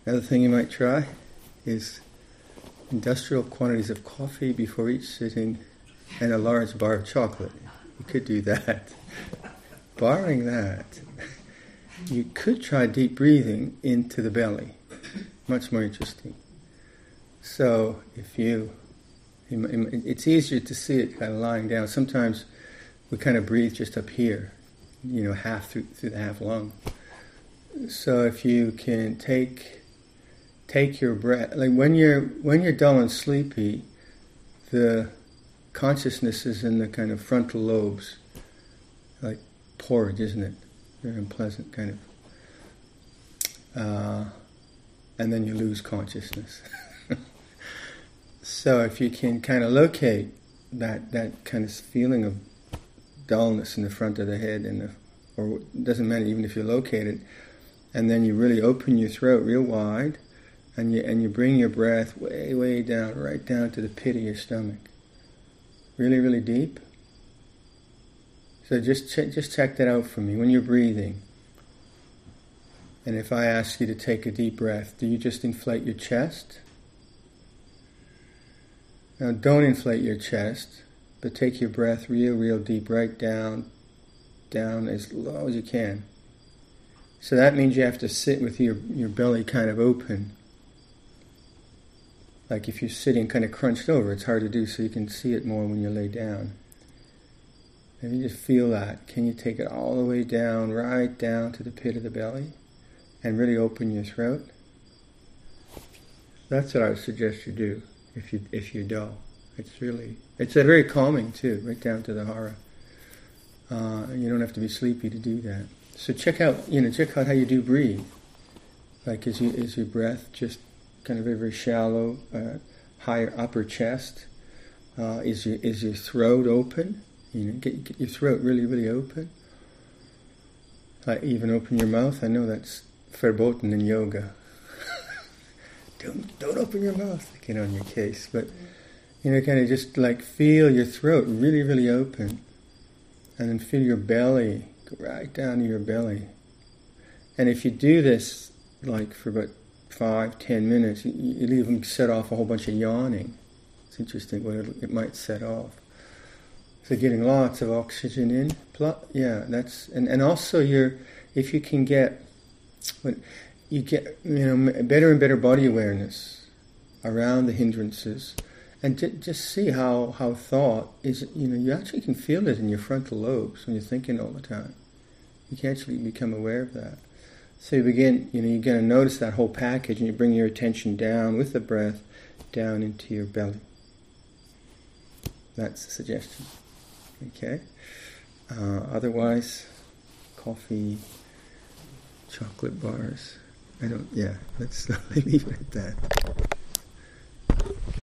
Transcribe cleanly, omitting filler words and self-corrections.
Another thing you might try is industrial quantities of coffee before each sitting and a large bar of chocolate. You could do that. Barring that, you could try deep breathing into the belly. Much more interesting. So it's easier to see it kind of lying down. Sometimes we kind of breathe just up here, half through the half lung. So if you can take your breath, like when you're dull and sleepy, the consciousness is in the kind of frontal lobes, like porridge, isn't it? Very unpleasant kind of. And then you lose consciousness. So if you can kind of locate that kind of feeling of dullness in the front of the head, or it doesn't matter even if you locate it, and then you really open your throat real wide, and you bring your breath way, way down, right down to the pit of your stomach. Really, really deep. So just check that out for me when you're breathing. And if I ask you to take a deep breath, do you just inflate your chest? Now don't inflate your chest, but take your breath real, real deep, right down as low as you can. So that means you have to sit with your belly kind of open. Like if you're sitting kind of crunched over, it's hard to do, so you can see it more when you lay down. And you just feel that. Can you take it all the way down, right down to the pit of the belly, and really open your throat? That's what I would suggest you do if you're dull. It's very calming too, right down to the hara. You don't have to be sleepy to do that. So check out how you do breathe. Like is your breath just kind of very, very shallow, higher upper chest? Is your throat open? Get your throat really, really open. Even open your mouth. I know that's verboten in yoga. Don't open your mouth. I get on your case, but kind of just like feel your throat really, really open, and then feel your belly go right down to your belly. And if you do this like for about 5-10 minutes, you'll even set off a whole bunch of yawning. It's interesting what it might set off. So getting lots of oxygen in, and also if you can get, you get better and better body awareness around the hindrances, and just see how thought is. You actually can feel it in your frontal lobes when you're thinking all the time. You can actually become aware of that. So you begin, you're going to notice that whole package, and you bring your attention down with the breath down into your belly. That's the suggestion. Okay. Otherwise, coffee, chocolate bars. Let's leave it at that.